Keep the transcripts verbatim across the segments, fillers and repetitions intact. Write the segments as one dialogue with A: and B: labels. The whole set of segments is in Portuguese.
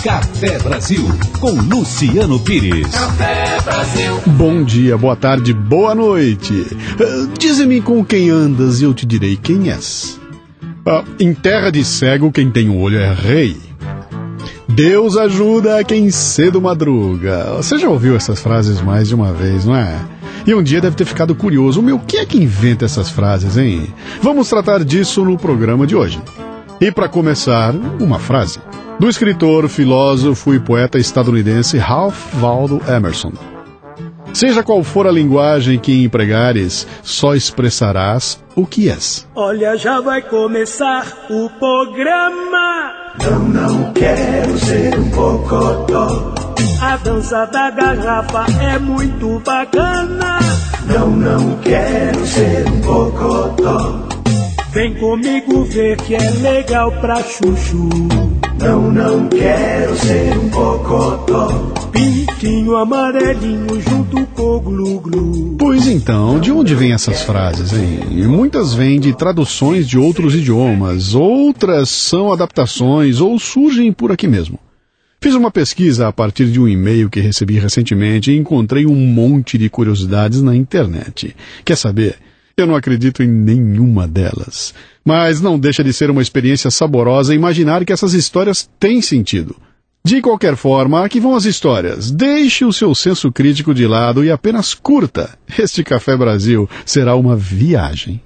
A: Café Brasil, com Luciano Pires. Café
B: Brasil. Bom dia, boa tarde, boa noite. Uh, Dize-me com quem andas e eu te direi quem és. Uh, em terra de cego, quem tem um olho é rei. Deus ajuda quem cedo madruga. Você já ouviu essas frases mais de uma vez, não é? E um dia deve ter ficado curioso. Meu, quem é que inventa essas frases, hein? Vamos tratar disso no programa de hoje. E para começar, uma frase do escritor, filósofo e poeta estadunidense Ralph Waldo Emerson. Seja qual for a linguagem que empregares, só expressarás o que és.
C: Olha, já vai começar o programa.
D: Não, não quero ser um bocodó.
C: A dança da garrafa é muito bacana.
D: Não, não quero ser um bocodó.
C: Vem comigo ver que é legal pra chuchu.
D: Não, não quero ser um bocodó.
C: Pintinho amarelinho junto com glu-glu.
B: Pois então, de onde vêm essas frases, hein? Muitas vêm de traduções de outros idiomas, outras são adaptações ou surgem por aqui mesmo. Fiz uma pesquisa a partir de um e-mail que recebi recentemente e encontrei um monte de curiosidades na internet. Quer saber? Eu não acredito em nenhuma delas. Mas não deixa de ser uma experiência saborosa imaginar que essas histórias têm sentido. De qualquer forma, aqui vão as histórias. Deixe o seu senso crítico de lado e apenas curta. Este Café Brasil será uma viagem.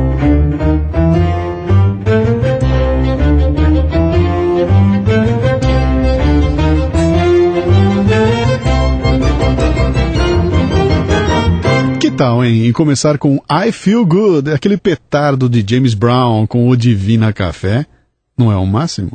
B: Que tal, hein? E começar com I Feel Good, aquele petardo de James Brown com o Divina Café. Não é o máximo?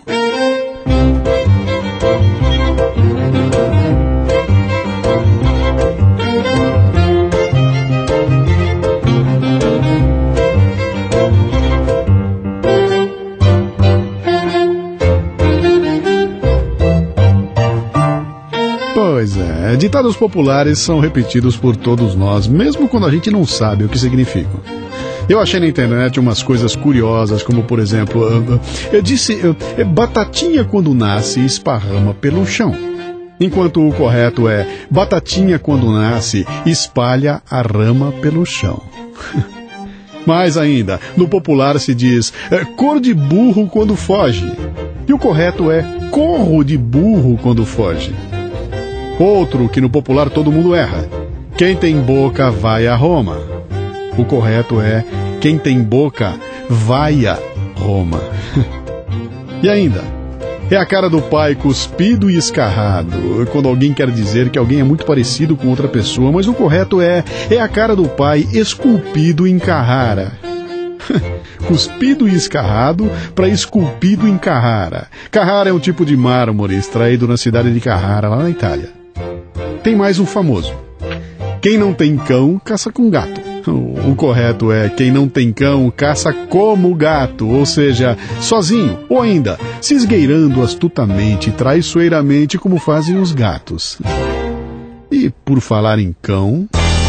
B: Pois é, ditados populares são repetidos por todos nós, mesmo quando a gente não sabe o que significam. Eu achei na internet umas coisas curiosas, como por exemplo, eu disse, batatinha quando nasce esparrama pelo chão. Enquanto o correto é, batatinha quando nasce espalha a rama pelo chão. Mais ainda, no popular se diz, cor de burro quando foge. E o correto é, corro de burro quando foge. Outro que no popular todo mundo erra. Quem tem boca vai a Roma. O correto é quem tem boca vai a Roma. E ainda, é a cara do pai cuspido e escarrado, quando alguém quer dizer que alguém é muito parecido com outra pessoa, mas o correto é é a cara do pai esculpido em Carrara. Cuspido e escarrado para esculpido em Carrara. Carrara é um tipo de mármore extraído na cidade de Carrara, lá na Itália. Tem mais um famoso. Quem não tem cão, caça com gato. O correto é quem não tem cão, caça como gato, ou seja, sozinho, ou ainda, se esgueirando astutamente e traiçoeiramente como fazem os gatos. E por falar em cão...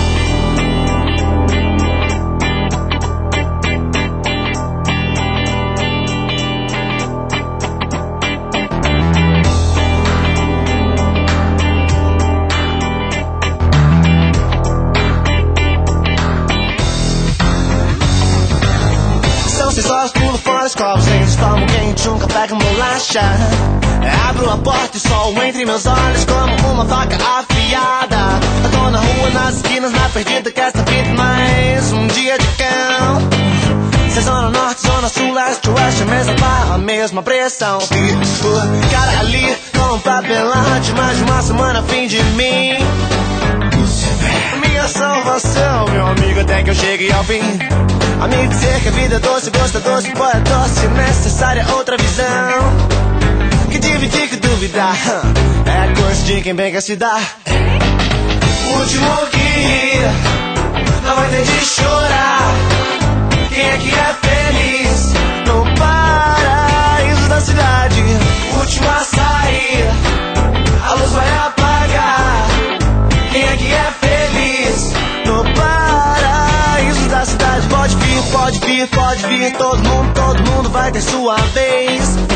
E: Tomo quente, um café com bolacha. Abro a porta e sol entre meus olhos como uma faca afiada. Eu tô na rua, nas esquinas, na perdida, que essa vida mais um dia de cão. Se é zona norte, zona sul, leste, oeste, a mesma barra, a mesma pressão. O cara ali com um papelão, mais de uma semana a fim de mim. Minha salvação, meu amigo, até que eu chegue ao fim. A me dizer que a vida é doce, gosto é doce, pó é doce, necessária outra visão. Que dividir, que duvidar, é coisa de quem bem quer se dar. O último que não vai ter de chorar. Quem é que é feliz no paraíso da cidade? O último a sair, a luz vai apagar. Quem é que é feliz no paraíso da cidade? Pode vir, pode vir, pode vir. Todo mundo, todo mundo vai ter sua vez. Aquela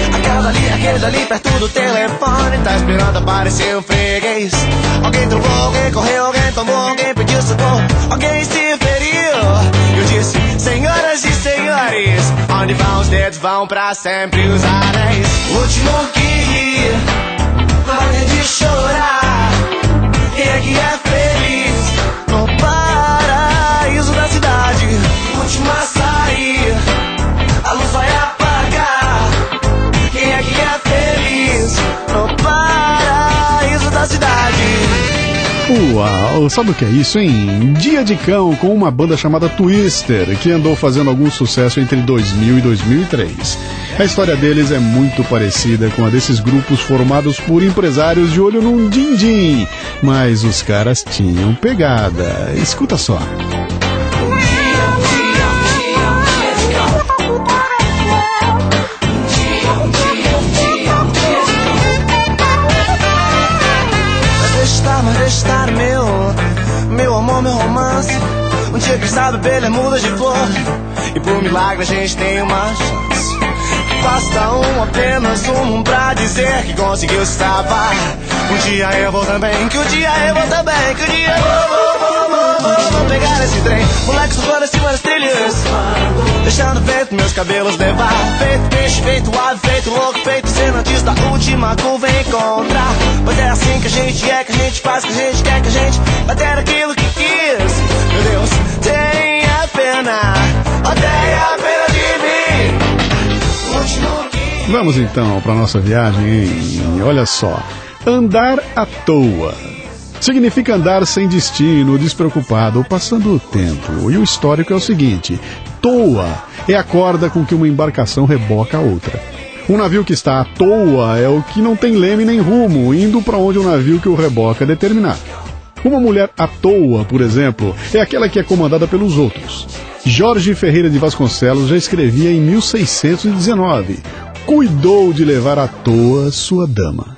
E: dali, aquele dali perto do telefone, tá esperando aparecer um freguês. Alguém trombou, alguém correu, alguém tomou, alguém pediu socorro, alguém se feriu. Eu disse, senhoras e senhores, onde vão os dedos vão pra sempre os anéis. O último que ri, vai ter de chorar. Quem é que é feliz no paraíso da cidade? O último a sair, a luz vai apagar. Quem é que é feliz no paraíso da cidade?
B: Uau, sabe o que é isso, hein? Dia de Cão, com uma banda chamada Twister, que andou fazendo algum sucesso entre dois mil e dois mil e três. A história deles é muito parecida com a desses grupos formados por empresários de olho num din-din, mas os caras tinham pegada. Escuta só.
E: Mas deixa estar meu, meu amor, meu romance. Um dia que sabe beber muda de flor, e por milagre a gente tem uma chance. Basta um, apenas um pra dizer que conseguiu se salvar. Um dia eu vou também, que um dia eu vou também, que um dia eu vou, vou, vou, vou, vou, vou pegar esse trem. Moleque voando acima das trilhas, deixando feito meus cabelos levar. Feito peixe, feito ave, feito louco, feito cena antes da última curva encontrar. Pois é assim que a gente é, que a gente faz, que a gente quer, que a gente vai ter aquilo que quis. Meu Deus, tenha pena, oh, tenha pena de mim.
B: Vamos então para nossa viagem, hein? Olha só, andar à toa significa andar sem destino, despreocupado, passando o tempo. E o histórico é o seguinte: toa é a corda com que uma embarcação reboca a outra. Um navio que está à toa é o que não tem leme nem rumo, indo para onde o navio que o reboca determinar. Uma mulher à toa, por exemplo, é aquela que é comandada pelos outros. Jorge Ferreira de Vasconcelos já escrevia em mil seiscentos e dezenove: cuidou de levar à toa sua dama.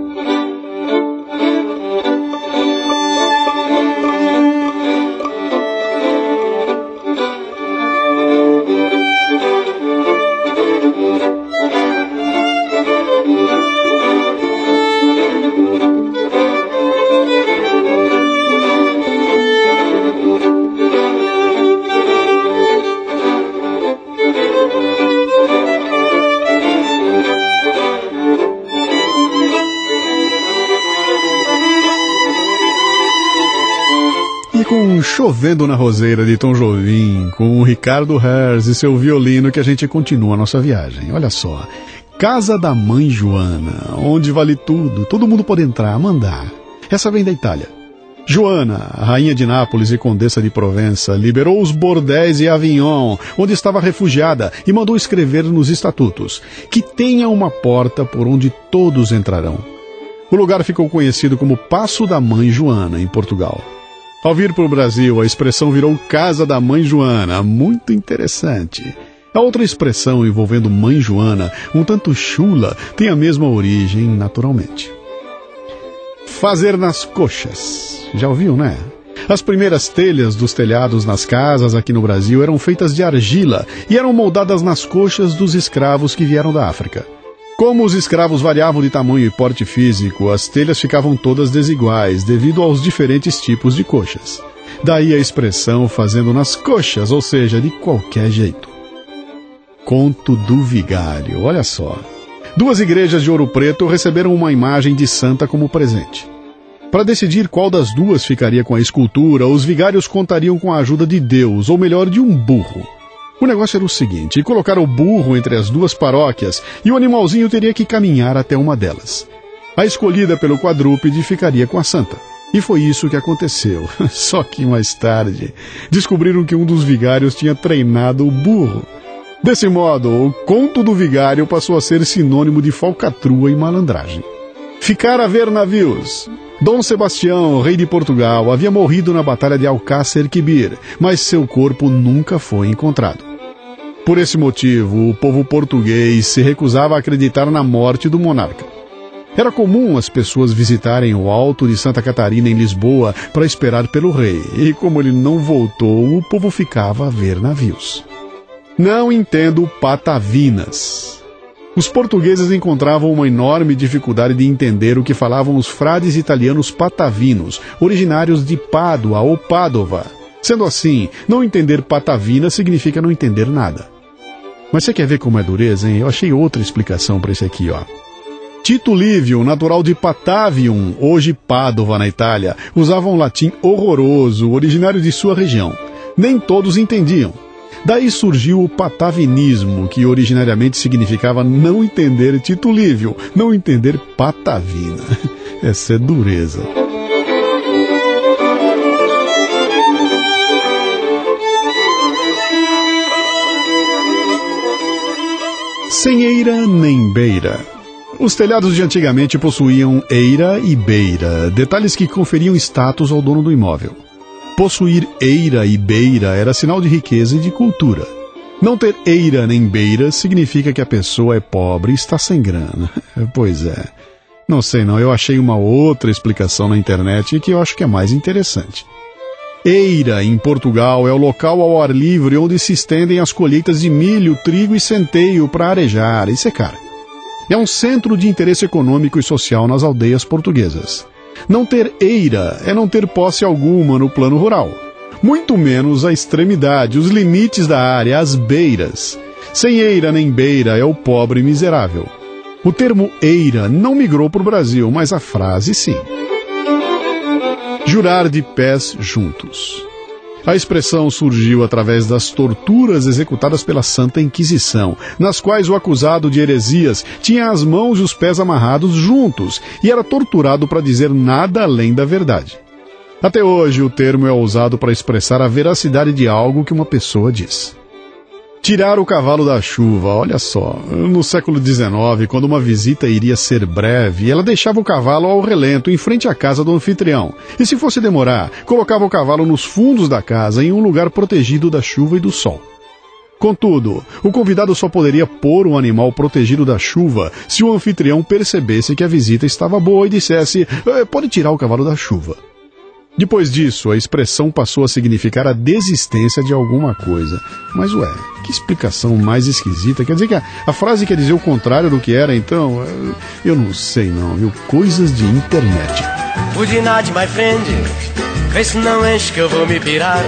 B: Chovendo na Roseira de Tom Jobim, com o Ricardo Herz e seu violino, que a gente continua a nossa viagem. Olha só, Casa da Mãe Joana, onde vale tudo, todo mundo pode entrar, mandar. Essa vem da Itália. Joana, rainha de Nápoles e condessa de Provença, liberou os bordéis e Avignon, onde estava refugiada, e mandou escrever nos estatutos que tenha uma porta por onde todos entrarão. O lugar ficou conhecido como Paço da Mãe Joana, em Portugal. Ao vir para o Brasil, a expressão virou Casa da Mãe Joana, muito interessante. A outra expressão envolvendo Mãe Joana, um tanto chula, tem a mesma origem naturalmente. Fazer nas coxas. Já ouviu, né? As primeiras telhas dos telhados nas casas aqui no Brasil eram feitas de argila e eram moldadas nas coxas dos escravos que vieram da África. Como os escravos variavam de tamanho e porte físico, as telhas ficavam todas desiguais devido aos diferentes tipos de coxas. Daí a expressão fazendo nas coxas, ou seja, de qualquer jeito. Conto do Vigário, olha só. Duas igrejas de Ouro Preto receberam uma imagem de santa como presente. Para decidir qual das duas ficaria com a escultura, os vigários contariam com a ajuda de Deus, ou melhor, de um burro. O negócio era o seguinte: colocar o burro entre as duas paróquias e o animalzinho teria que caminhar até uma delas. A escolhida pelo quadrúpede ficaria com a santa. E foi isso que aconteceu. Só que mais tarde descobriram que um dos vigários tinha treinado o burro. Desse modo, o conto do vigário passou a ser sinônimo de falcatrua e malandragem. Ficar a ver navios. Dom Sebastião, rei de Portugal, havia morrido na Batalha de Alcácer Quibir, mas seu corpo nunca foi encontrado. Por esse motivo, o povo português se recusava a acreditar na morte do monarca. Era comum as pessoas visitarem o Alto de Santa Catarina em Lisboa para esperar pelo rei, e como ele não voltou, o povo ficava a ver navios. Não entendo patavinas. Os portugueses encontravam uma enorme dificuldade de entender o que falavam os frades italianos patavinos, originários de Pádua ou Pádova. Sendo assim, não entender patavina significa não entender nada. Mas você quer ver como é dureza, hein? Eu achei outra explicação para isso aqui, ó. Tito Livio, natural de Patavium, hoje Pádua, na Itália, usava um latim horroroso, originário de sua região. Nem todos entendiam. Daí surgiu o patavinismo, que originariamente significava não entender Tito Livio, não entender patavina. Essa é dureza. Sem eira nem beira. Os telhados de antigamente possuíam eira e beira, detalhes que conferiam status ao dono do imóvel. Possuir eira e beira era sinal de riqueza e de cultura. Não ter eira nem beira significa que a pessoa é pobre e está sem grana. Pois é. Não sei não, eu achei uma outra explicação na internet que eu acho que é mais interessante. Eira, em Portugal, é o local ao ar livre onde se estendem as colheitas de milho, trigo e centeio para arejar e secar. É um centro de interesse econômico e social nas aldeias portuguesas. Não ter eira é não ter posse alguma no plano rural. Muito menos a extremidade, os limites da área, as beiras. Sem eira nem beira é o pobre miserável. O termo eira não migrou para o Brasil, mas a frase sim. Jurar de pés juntos. A expressão surgiu através das torturas executadas pela Santa Inquisição, nas quais o acusado de heresias tinha as mãos e os pés amarrados juntos e era torturado para dizer nada além da verdade. Até hoje, o termo é usado para expressar a veracidade de algo que uma pessoa diz. Tirar o cavalo da chuva, olha só. No século dezenove, quando uma visita iria ser breve, ela deixava o cavalo ao relento, em frente à casa do anfitrião. E se fosse demorar, colocava o cavalo nos fundos da casa, em um lugar protegido da chuva e do sol. Contudo, o convidado só poderia pôr o animal protegido da chuva se o anfitrião percebesse que a visita estava boa e dissesse, pode tirar o cavalo da chuva. Depois disso, a expressão passou a significar a desistência de alguma coisa. Mas, ué, que explicação mais esquisita. Quer dizer que a, a frase quer dizer o contrário do que era, então... Eu não sei não, viu? Coisas de internet.
E: Good night, my friend. Vê se não enche que eu vou me pirar.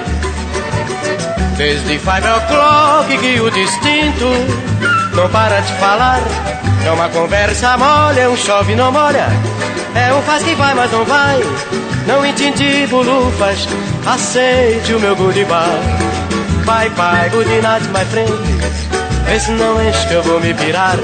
E: Desde five o'clock que o distinto não para de falar. É uma conversa mole, é um chove não molha. É um faz que vai, mas não vai. Não entendi bolufas, aceite o meu goodbye. Bye bye, good night my friend. Vê se não enche que eu vou me pirar.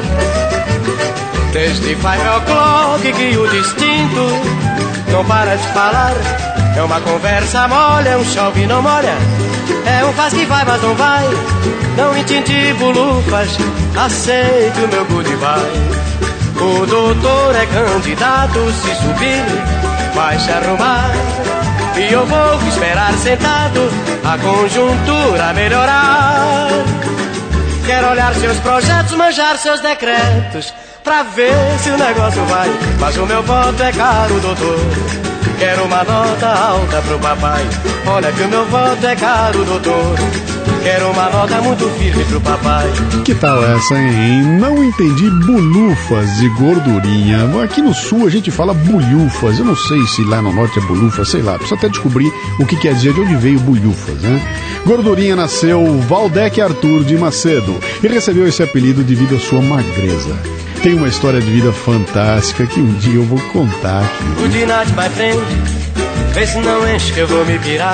E: Desde five o'clock que o distinto não para de falar. É uma conversa mole, é um chove não molha. É um faz que vai, mas não vai. Não entendi bolufas, aceite o meu goodbye. O doutor é candidato, se subir vai se arrumar. E eu vou esperar sentado a conjuntura melhorar. Quero olhar seus projetos, manjar seus decretos, pra ver se o negócio vai. Mas o meu voto é caro, doutor. Quero uma nota alta pro papai. Olha que o meu voto é caro, doutor. Quero uma nota muito firme pro papai.
B: Que tal essa, hein? Não entendi bulufas de gordurinha. Aqui no sul a gente fala bulhufas. Eu não sei se lá no norte é bulufa, sei lá. Preciso até descobrir o que quer dizer, de onde veio bulhufas, né? Gordurinha nasceu Valdec Arthur de Macedo e recebeu esse apelido devido à sua magreza. Tem uma história de vida fantástica que um dia eu vou contar aqui.
E: Good night, my friend. Vê se não enche que eu vou me pirar.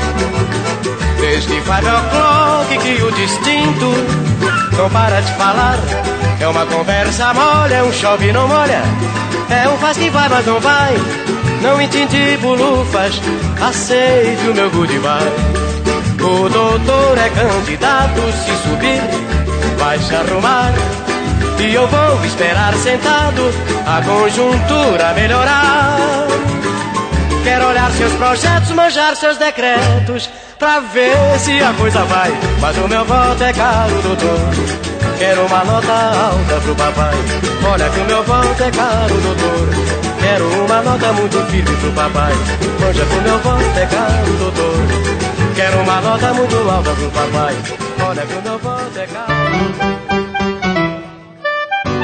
E: Desde five o'clock que o distinto não para de falar. É uma conversa mole, é um chove não molha. É um faz que vai, mas não vai. Não entendi bolufas, aceite o meu goodbye. O doutor é candidato, se subir vai se arrumar. E eu vou esperar sentado a conjuntura melhorar. Quero olhar seus projetos, manjar seus decretos, pra ver se a coisa vai. Mas o meu voto é caro, doutor. Quero uma nota alta pro papai. Olha que o meu voto é caro, doutor. Quero uma nota muito firme pro papai. Olha que o meu voto é caro, doutor. Quero uma nota muito alta pro papai. Olha que o meu voto é caro.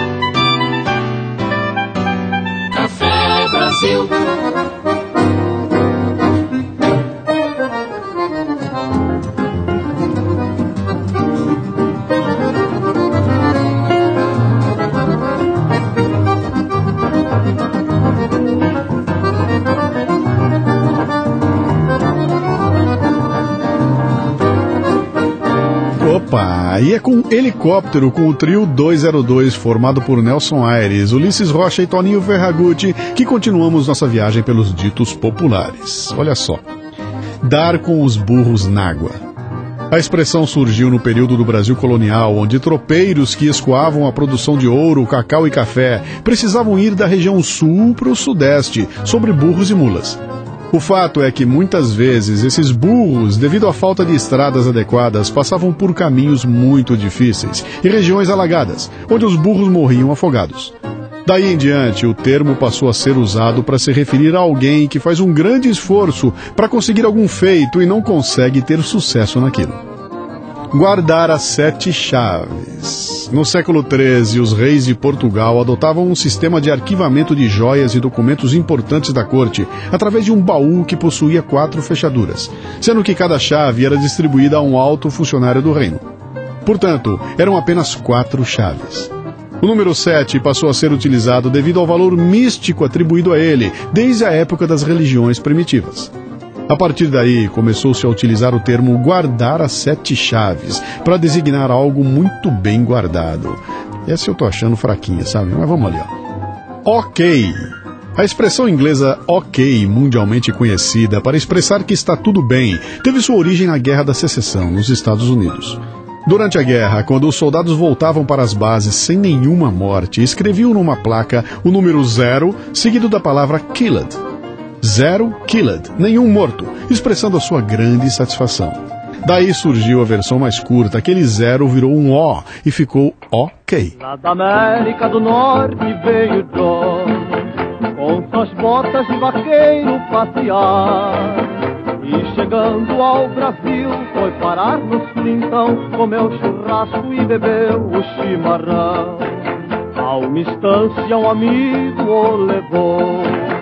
F: Brasil.
B: Opa, e é com Helicóptero, com o trio dois zero dois, formado por Nelson Aires, Ulisses Rocha e Toninho Ferragutti, que continuamos nossa viagem pelos ditos populares. Olha só. Dar com os burros n'água. A expressão surgiu no período do Brasil colonial, onde tropeiros que escoavam a produção de ouro, cacau e café precisavam ir da região sul para o sudeste, sobre burros e mulas. O fato é que muitas vezes esses burros, devido à falta de estradas adequadas, passavam por caminhos muito difíceis e regiões alagadas, onde os burros morriam afogados. Daí em diante, o termo passou a ser usado para se referir a alguém que faz um grande esforço para conseguir algum feito e não consegue ter sucesso naquilo. Guardar as sete chaves. No século treze, os reis de Portugal adotavam um sistema de arquivamento de joias e documentos importantes da corte, através de um baú que possuía quatro fechaduras, sendo que cada chave era distribuída a um alto funcionário do reino. Portanto, eram apenas quatro chaves. O número sete passou a ser utilizado devido ao valor místico atribuído a ele, desde a época das religiões primitivas. A partir daí, começou-se a utilizar o termo guardar as sete chaves, para designar algo muito bem guardado. Essa eu tô achando fraquinha, sabe? Mas vamos ali, ó. Ok. A expressão inglesa ok, mundialmente conhecida para expressar que está tudo bem, teve sua origem na Guerra da Secessão, nos Estados Unidos. Durante a guerra, quando os soldados voltavam para as bases sem nenhuma morte, escreviam numa placa o número zero, seguido da palavra killed. Zero killed, nenhum morto, expressando a sua grande satisfação. Daí surgiu a versão mais curta, aquele zero virou um O e ficou ok.
G: Lá da América do Norte veio John, com suas botas de vaqueiro passear. E chegando ao Brasil, foi parar no Flintão, comeu churrasco e bebeu o chimarrão. A uma instância um amigo o levou,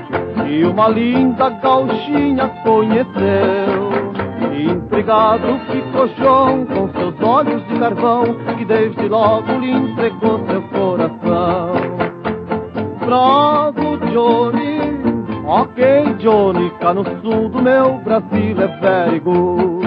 G: e uma linda gauchinha conheceu. Intrigado ficou João com seus olhos de carvão, que desde logo lhe entregou seu coração. Bravo Johnny, ok Johnny, cá no sul do meu Brasil é very good.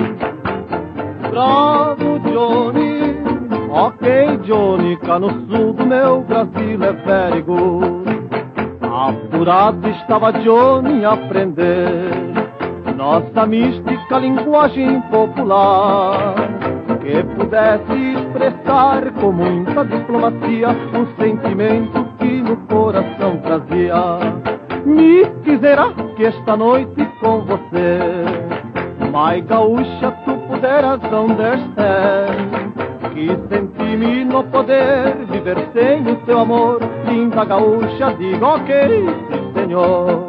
G: Bravo Johnny, ok Johnny, cá no sul do meu Brasil é very good. Apurado estava Johnny a aprender nossa mística linguagem popular, que pudesse expressar com muita diplomacia o sentimento que no coração trazia. Me quiserá que esta noite com você, mai gaúcha, tu puderas understand, que senti-me no poder viver sem o teu amor. Linda gaúcha, diga ok, sim senhor.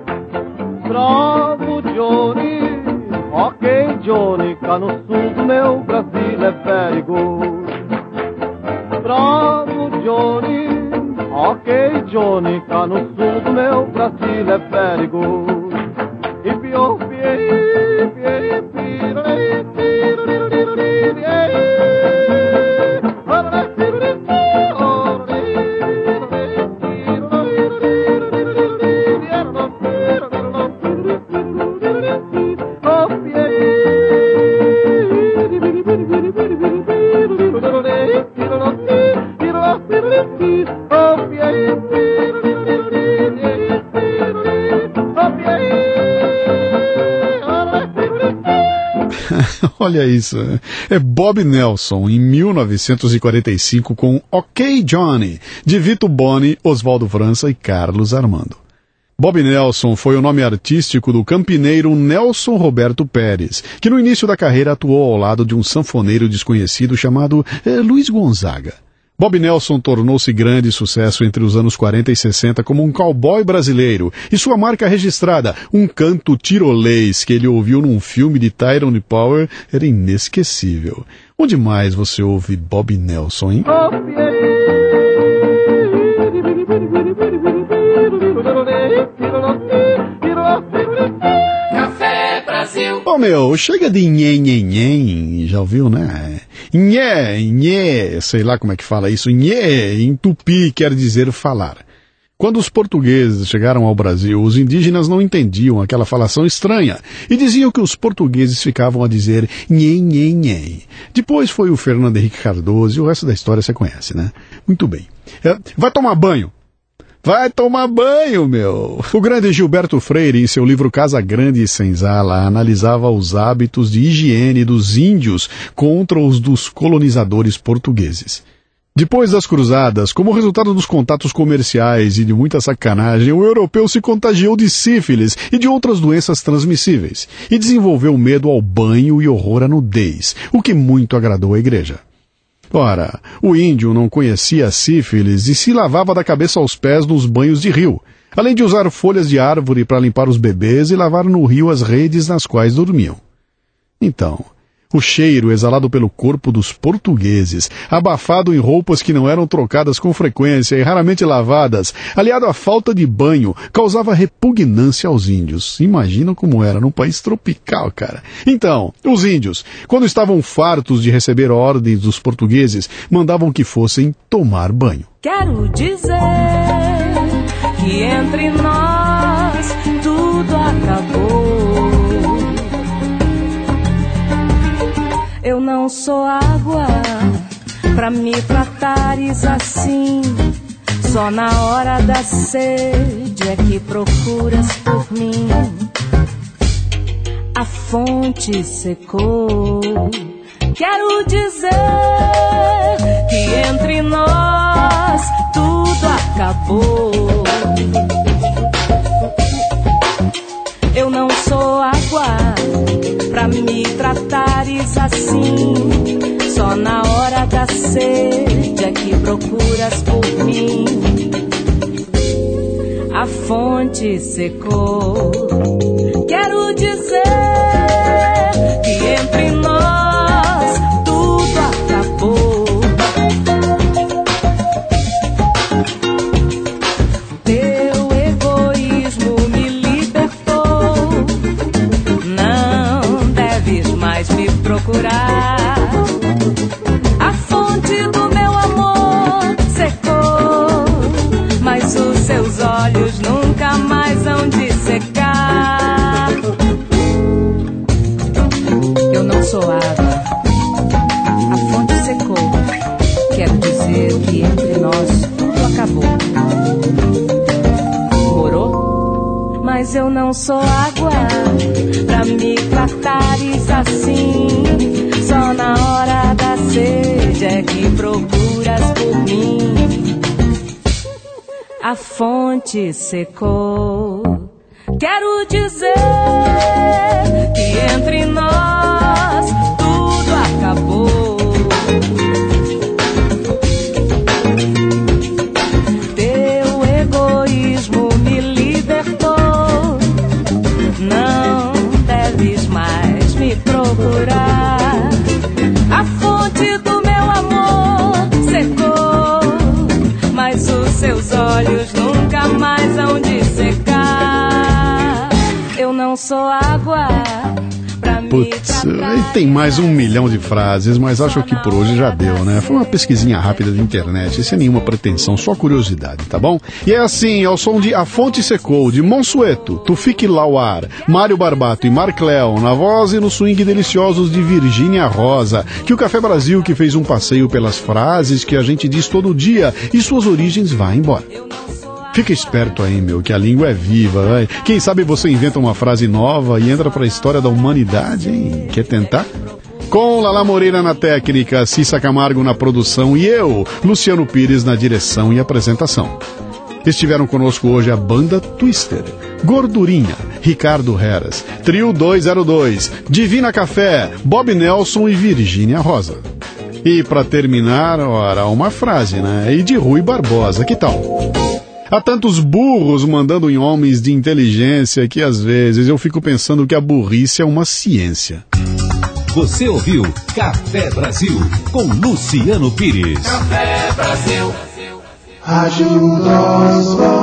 G: Bravo Johnny, ok Johnny, cá no sul do meu Brasil é very good. Bravo Johnny, ok Johnny, cá no sul do meu Brasil é very good. Ipio, pie, pie, pie,
B: Olha isso, é Bob Nelson, em mil novecentos e quarenta e cinco, com Ok Johnny, de Vito Boni, Oswaldo França e Carlos Armando. Bob Nelson foi o nome artístico do campineiro Nelson Roberto Pérez, que no início da carreira atuou ao lado de um sanfoneiro desconhecido chamado eh, Luiz Gonzaga. Bob Nelson tornou-se grande sucesso entre os anos quarenta e sessenta como um cowboy brasileiro, e sua marca registrada, um canto tirolês que ele ouviu num filme de Tyrone Power, era inesquecível. Onde mais você ouve Bob Nelson, hein?
G: Oh,
B: meu, chega de nhê, nhê, nhê, já ouviu, né? Nhê, nhê, sei lá como é que fala isso. Nhê, em tupi, quer dizer falar. Quando os portugueses chegaram ao Brasil, os indígenas não entendiam aquela falação estranha e diziam que os portugueses ficavam a dizer nhê, nhê, nhê. Depois foi o Fernando Henrique Cardoso e o resto da história você conhece, né? Muito bem. É, vai tomar banho. Vai tomar banho, meu! O grande Gilberto Freire, em seu livro Casa Grande e Senzala, analisava os hábitos de higiene dos índios contra os dos colonizadores portugueses. Depois das cruzadas, como resultado dos contatos comerciais e de muita sacanagem, o europeu se contagiou de sífilis e de outras doenças transmissíveis, e desenvolveu medo ao banho e horror à nudez, o que muito agradou à igreja. Ora, o índio não conhecia a sífilis e se lavava da cabeça aos pés nos banhos de rio, além de usar folhas de árvore para limpar os bebês e lavar no rio as redes nas quais dormiam. Então, o cheiro exalado pelo corpo dos portugueses, abafado em roupas que não eram trocadas com frequência e raramente lavadas, aliado à falta de banho, causava repugnância aos índios. Imagina como era num país tropical, cara. Então, os índios, quando estavam fartos de receber ordens dos portugueses, mandavam que fossem tomar banho.
F: Quero dizer que entre nós tudo acabou. Eu não sou água pra me tratares assim. Só na hora da sede é que procuras por mim. A fonte secou. Quero dizer que entre nós tudo acabou. Eu não sou água pra me tratares assim. Só na hora da sede é que procuras por mim. A fonte secou. Quero dizer que entre nós tudo acabou. Teu egoísmo me libertou. Não deves mais me procurar. A fonte do meu amor secou, mas os seus olhos nunca mais hão de secar. Eu não sou água, a fonte secou. Quero dizer que entre nós tudo acabou. Morou? Mas eu não sou água pra me tratares assim. Só na hora da sede é que procuras por mim. A fonte secou. Quero dizer que entre nós tudo acabou. Teu egoísmo me libertou. Não deves mais me procurar. A fonte do meu amor secou, mas os seus olhos nunca mais hão de secar. Eu não sou água pra me
B: Putz, aí tem mais um milhão de frases, mas acho que por hoje já deu, né? Foi uma pesquisinha rápida de internet, sem nenhuma pretensão, só curiosidade, tá bom? E é assim, ao som de A Fonte Secou, de Monsueto, Tufik Lawar, Mário Barbato e Marc Léo, na voz e no swing deliciosos de Virgínia Rosa, que o Café Brasil, que fez um passeio pelas frases que a gente diz todo dia e suas origens, vai embora. Fica esperto aí, meu, que a língua é viva, vai. Quem sabe você inventa uma frase nova e entra para a história da humanidade, hein? Quer tentar? Com Lala Moreira na técnica, Cissa Camargo na produção e eu, Luciano Pires, na direção e apresentação. Estiveram conosco hoje a banda Twister, Gordurinha, Ricardo Heras, Trio dois zero dois, Divina Café, Bob Nelson e Virgínia Rosa. E para terminar, ora, uma frase, né? E de Rui Barbosa, que tal? Há tantos burros mandando em homens de inteligência que às vezes eu fico pensando que a burrice é uma ciência.
A: Você ouviu Café Brasil com Luciano Pires.
D: Café Brasil. Rádio Nós.